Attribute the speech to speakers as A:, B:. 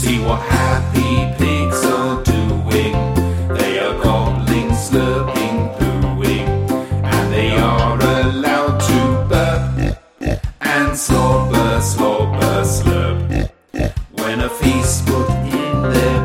A: See what happy pigs are doing. They are gobbling, slurping, pooing, and they are allowed to burp and slobber, slobber, slurp. When a feast put in their